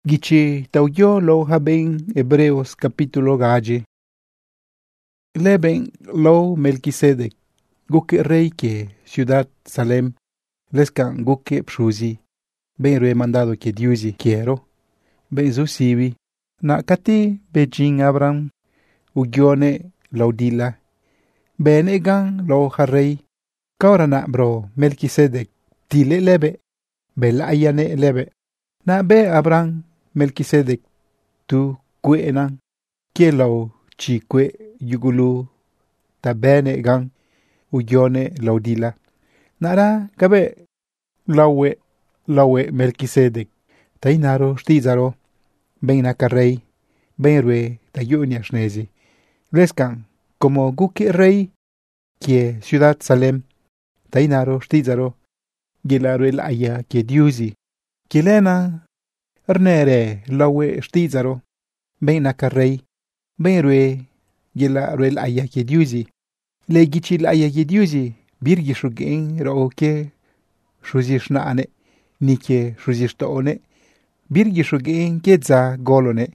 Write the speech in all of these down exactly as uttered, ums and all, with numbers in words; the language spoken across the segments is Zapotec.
Gichi tauyo lo haben Hebreos capítulo gaje. Leben lo Melquisedec, guke rey que ciudad Salem, lescan guke pshuzi, ben re mandado que diusi quiero, ben zusivi, na kati bejin Abraham, ugione laudila, ben egan lo harrey, kaurana bro Melquisedec, tile lebe, bela ayane lebe, na be Abraham Melquisedec, tu kuenan, kielo chi kue yugulu, ta bene gang, ugione laudila. Nara kabe lawe, lawe Melquisedec, ta inaro stizaro, ben nakarrey, ben rue ta yunia shnezi. Leskan, como guki rey, kie ciudad Salem, ta inaro stizaro, gilaro el aya kie diusi, kilena, Ernere lawe stizaro, ben nakarrey, ben rue, gila ruel aya ke diusi. Le gichil aya ke diusi, birgi shugin roke, shuzish naane, nike shuzish taone, birgi shugin kedza golone,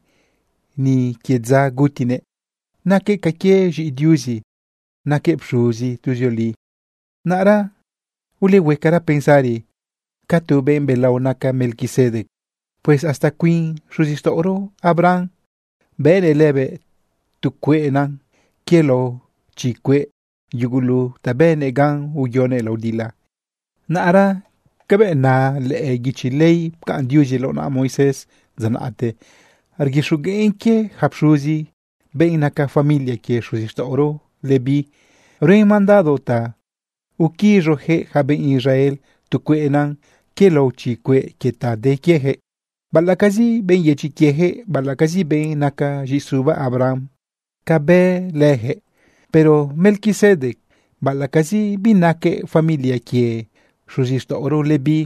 ni kedza gutine, nake kake ji diusi, nake pshuzi tuzioli. Nara, ule wekara pensari, katu ben belao naka Melquisedec. Pues hasta queen shuzisto oro Abraham ben elebe tu kuenan kielo chikwe yugulu taben egan uyone laudila. Naara kabe na le gichilei kan diuji lo na Moises zanate argishugenke hapshuzi ben naka familia ke shuzisto oro lebi rey mandado ta uki roje haben Israel tu kuenan kielo chikwe keta de kieje. Balakazi ben yechi kieje, balakazi ben naka jisuba Abraham, kabe leje, pero Melquisedec, balakazi binake familia kie, shuzisto oro lebi,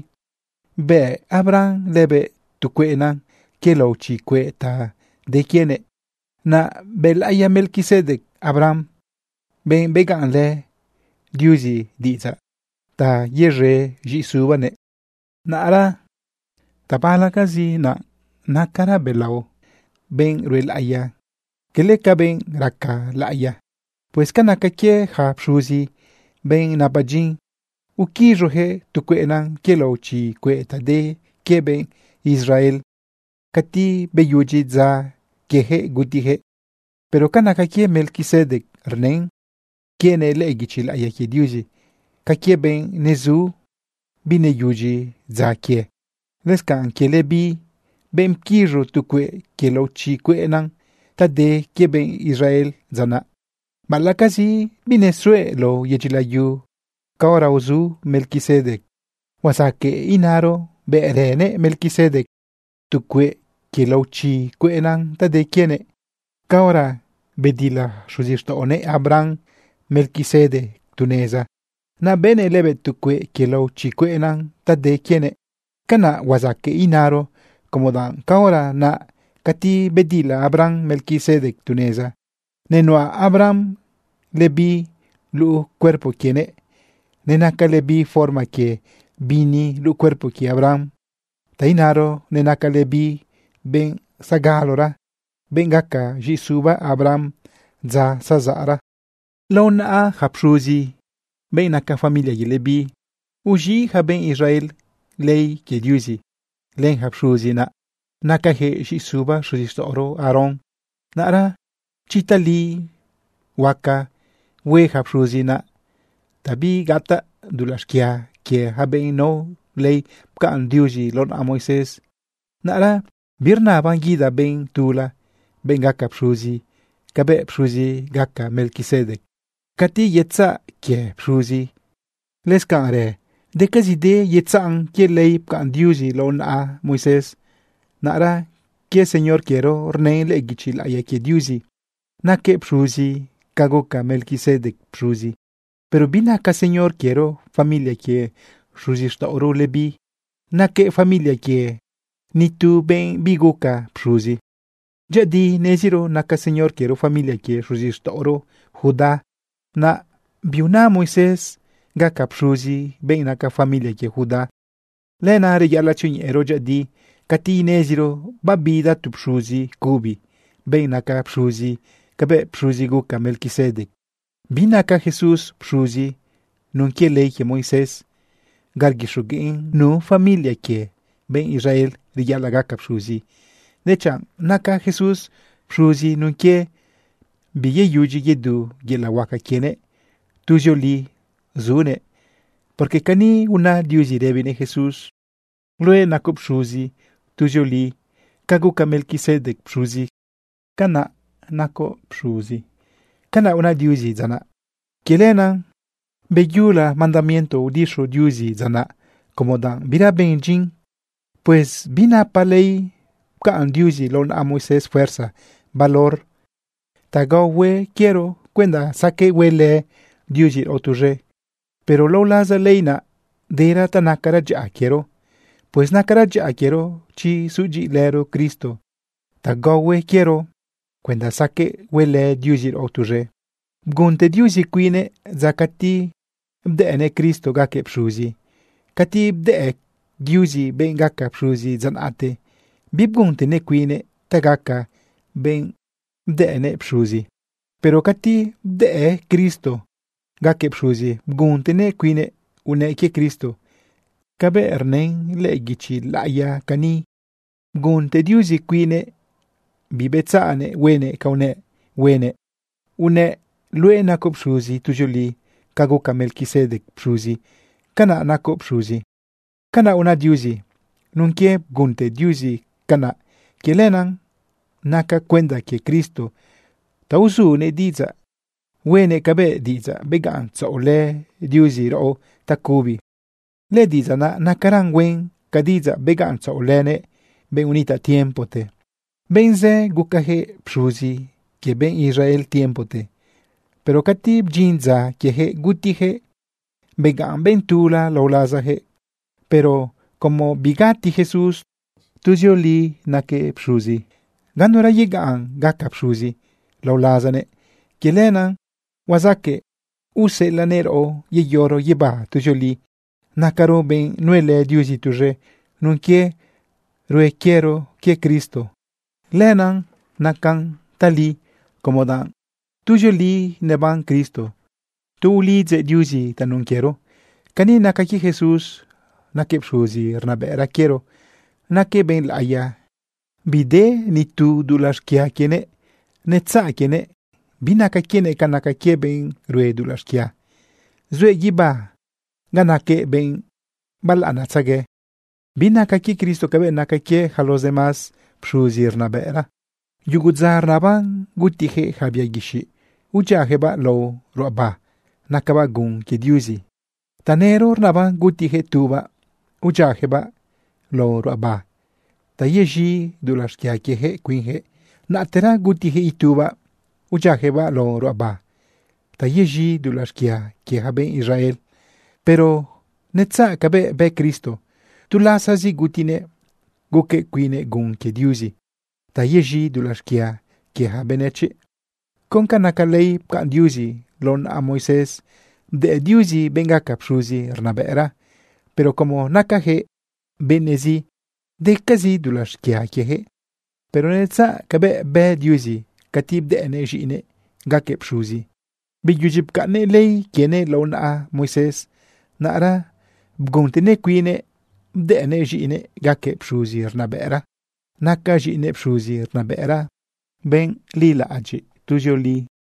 be Abraham lebe tukuenan, kelo chikwe ta de kiene, na belaya Melquisedec Abraham, ben began le, diusi diza, ta yere jisuba ne, na ara, Tapala kazi na nakara belao, ben ruel aya, keleka ben raka la aya, pues kanaka kie ha pshuzi, ben napajin, uki roje tukuenan kielo chi kueta de keben Israel, kati beyuji za keje gutihe, pero kanaka kie Melquisedec rnen, kiene le gichil aya ki diuji, kakie ben nezu, bine yuji za kie. Leskan kelebi, ben kiro tukwe kelo chi kuenan, tade keben Israel zana. Malakazi binesue lo yejilayu, kaora uzu Melquisedec. Wasake inaro beerene Melquisedec, tukwe kelo chi kuenan, tade kiene. Kaora bedila shuzisto one Abraham Melquisedec tuneza. Na bene lebe tukwe kelo chi kuenan, tade kiene. Kana wazake inaro, como dan kaora na kati bedila Abraham Melquisedec tuneza. Nenua Abraham lebi lu cuerpo kiene. Nenaka lebi forma que bini lu cuerpo ki Abraham. Tainaro nenaka lebi ben sagalora. Ben gaka jisuba Abraham za sazara. Launa a hapshuzi. Ben naka familia lebi. Uji haben Israel. Lei ke diusi, len hapshuzi na, nakahe shisuba shuzisto oro Aaron, nara, chitali, waka, we hapshuzi na, tabi gata dulashkia, ke haben no, lei pkaan diusi lon a Moises, nara, birna bangida ben tula, ben gaka pshuzi, kabe pshuzi gaka Melquisedec, kati yetsa ke pshuzi, leskan re, de kazide yetzang que ley kan diusi lo na Moises nara que señor quiero orne le gichil aya que diusi na que pshuzi kago ka Melquisedec pshuzi pero bina ka señor quiero familia que pshuzi sta oro lebi na que familia que ni tu ben biguka pshuzi jadi neziro na ka señor quiero familia que pshuzi sta oro Judá na biuna Moises gaka pshuzi ben naka familia ke Judá. Lena re yala chun ero jadi Kati neziro babida tu pshuzi kubi. Ben naka pshuzi kabe pshuzi guka Melquisedec. Binaka Jesus pshuzi nunkie lei ke Moisés. Gargishugin nu familia ke ben Israel riyalagaka pshuzi. Decha naka Jesus pshuzi nunkie biye yuji yedu gelawaka kiene tujoli zune. Porque kani una diusi rebine Jesus. Lue nakup pshuzi tujoli kaguka Melquisedec pshuzi. Kana nako pshuzi. Kana una diusi zana. Kelena beyula mandamiento udisho diusi zana. Como dan bira benjin. Pues bina palei ka an diusi lon a Moisés fuerza, valor. Tagawe quiero cuenda saque wele diusi otuje. Pero lo laza leina dera tanakara ja quiero. Pues nakara ja quiero chi suji lero Cristo. Tagawe quiero cuenda saque wele diusi otuje. Gunte diusi quine zakati bdeene Cristo gake pshuzi. Kati bdee diusi ben gaka pshuzi zanate. Bibgunte ne quine tagaka ben bdeene pshuzi. Pero kati bdee Cristo gake pshuzi gunte ne quine une ke Cristo. Kabe ernen legici laia kani. Gunte diusi quine bibezane wene kaune wene. Une lue nako pshuzi tujuli kaguka Melquisedec pshuzi. Kana nako pshuzi. Kana una diusi. Nunkie gunte diusi kana. Kelenan naka kwenda ke Cristo. Tausu ne diza. Wene kabe diza began sa ole diusi ro takubi. Le diza na nakaran wen kadiza began sa olene ben unita tiempo te. Benze gukahe pshuzi ke ben Israel tiempo te. Pero katib jinza que he gutije began bentula laulazaje. Pero como bigati Jesús tujoli nake pshuzi. Ganora yegaan gaka pshuzi laulazane. Kelena wazake use lanero ye yoro yeba tujoli. Nakaro ben nuele diusi tuje nunkie ruequiero que Cristo. Lenan nakan tali como dan. Tujoli neban Cristo. Tu li ze diusi tanun quiero. Kani nakaki Jesus nake pshuzi rnabera quiero. Nake ben laia. Bide ni tu dulaskia kiene. Netsa kiene. Binaka kiene kanaka kie ben rue dulaskia. Zue giba. Ganake ben balanatsage. Binaka ki Cristo kabe nakakie a los demás pshuzi rnabera. Yuguzar naban gutije habia gishi. Ujaheba lo roba. Nakaba gun ke diusi. Tanero naban gutije tuba. Ujaheba lo roba. Tayeji dulaskia kehe quinhe. Natera gutije ituba. Ujaheba lo roba. Tayeji dulaskia kehabe Israel. Pero netza kabe be Cristo. Tulasazi gutine. Guke quine gun ke diusi. Tayeji dulaskia kehabe neche. Konka nakalei ka diusi lon a Moisés de diusi benga kapshuzi rnabera. Pero como nakahe benezi de kazi dulaskia kehe. Pero netza kabe be diusi katib de enerjine gake pshuzi. Biyujib ka ne lei kene lon a Moisés nara bguntene quine de enerjine gake pshuzi rnabera. Naka jine pshuzi rnabera ben lila aji tujoli